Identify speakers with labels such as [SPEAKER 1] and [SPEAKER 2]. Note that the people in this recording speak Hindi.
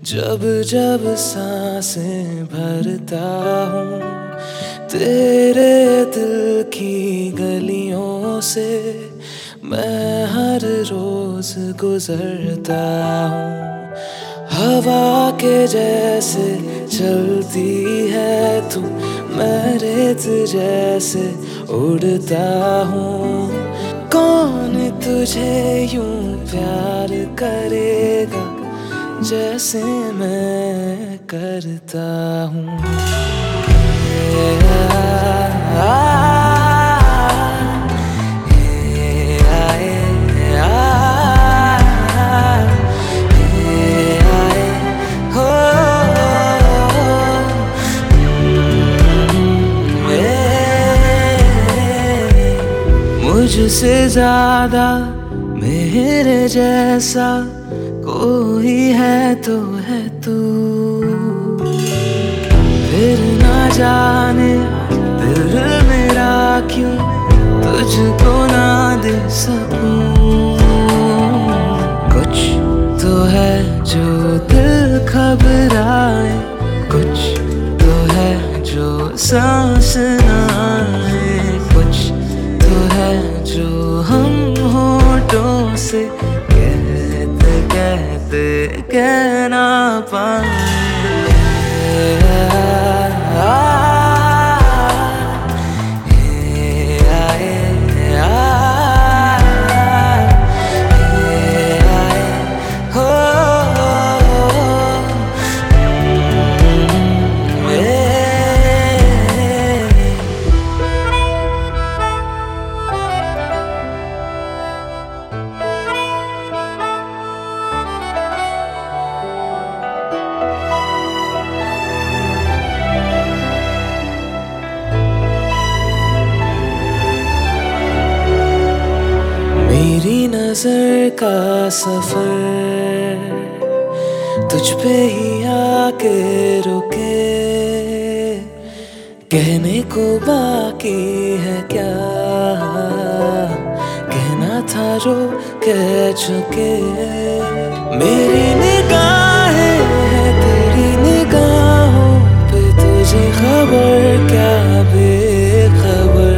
[SPEAKER 1] जब जब सांसें भरता हूँ तेरे दिल की गलियों से, मैं हर रोज गुजरता हूँ। हवा के जैसे चलती है तू, मैं रेत जैसे उड़ता हूँ। कौन तुझे यूं प्यार करेगा जैसे मैं करता हूँ। मुझसे ज्यादा मेरे जैसा कोई है तो है तू, फिर ना जाने दिल मेरा क्यों तुझको ना दे सकूं। कुछ तो है जो दिल घबराए, कुछ तो है जो सांस ना आए, कुछ तो है जो हम होठों से कहते कहते कह ना पाए। मेरी नजर का सफर तुझ पे ही आके रुके, कहने को बाकी है क्या, कहना था जो कह चुके। मेरी निगाहें है तेरी निगाहों पे, तुझे खबर क्या बेखबर।